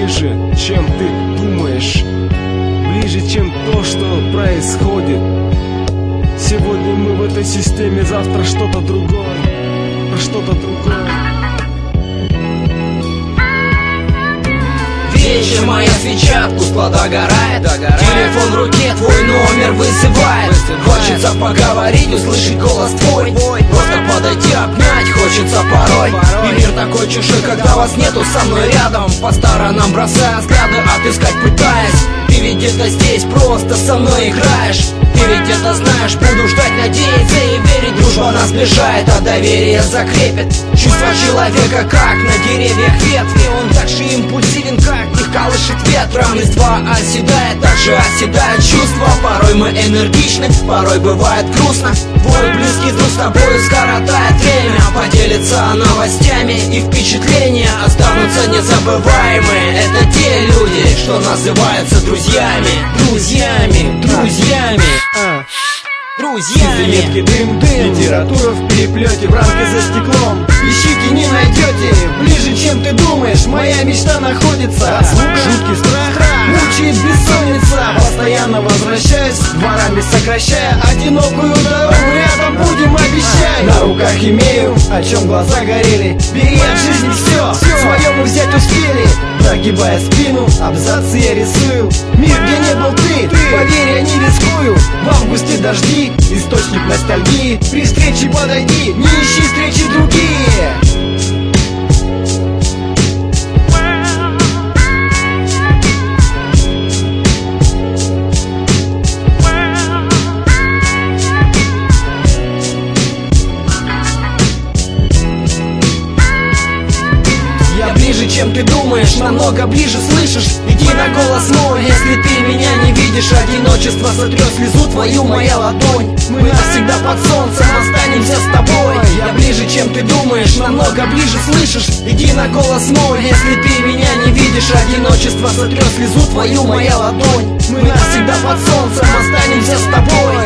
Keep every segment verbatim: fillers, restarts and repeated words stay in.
ближе, чем ты думаешь, ближе, чем то, что происходит. Сегодня мы в этой системе, завтра что-то другое, про что-то другое. Вечер, моя свеча, тускло догорает, догорает. Телефон в руке, твой номер вызывает. Хочется поговорить, услышать голос твой. Просто подойти, обнять хочется порой. И мир такой чужой, когда вас нету со мной рядом. По сторонам бросая взгляды, отыскать пытаясь. Ты ведь где-то здесь, просто со мной играешь. Ты ведь это знаешь, буду ждать, надеяться и верить. Дружба нас сближает, а доверие закрепит. Чувство человека, как на деревьях ветви. Он так же импульсивен, как их колышет ветром. Листва оседает, так же оседает чувства. Порой мы энергичны, порой бывает грустно. Твой близкий друг с тобой скоротает время. Поделится новостями и впечатления останутся незабываемые. Это те люди, что называются друзьями. Друзьями, друзьями. Друзьями. Едкий дым, дым, литература в переплете, в рамке за стеклом. Ищите, не найдете, ближе, чем ты думаешь. Моя мечта находится. От звука жуткий страх, мучает бессонница. Постоянно возвращаюсь, дворами сокращая одинокую дорогу. Рядом будем, обещаю. На руках имею, о чем глаза горели. Бери от жизни все, свое мы взять успели. Прогибая спину, абзацы я рисую. Мир, где не был ты, поверь, я не рискую. В августе дожди, источник ностальгии. При встрече подойди, не ищи встречи другие. Ближе, чем ты думаешь, намного ближе слышишь. Иди на голос мой, если ты меня не видишь. Одиночество сотрет слезу твою, моя ладонь. Мы навсегда под солнцем останемся с тобой. Я ближе, чем ты думаешь, намного ближе слышишь. Иди на голос мой, если ты меня не видишь. Одиночество сотрет слезу твою, моя ладонь. Мы навсегда под солнцем останемся с тобой.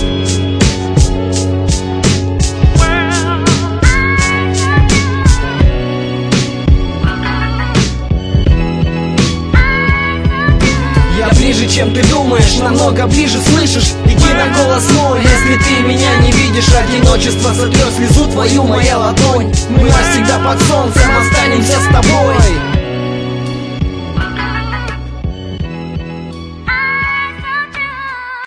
Ближе, чем ты думаешь, намного ближе слышишь. Иди на голос мой, если ты меня не видишь. Одиночество сотрет слезу твою, моя ладонь. Мы навсегда под солнцем останемся с тобой.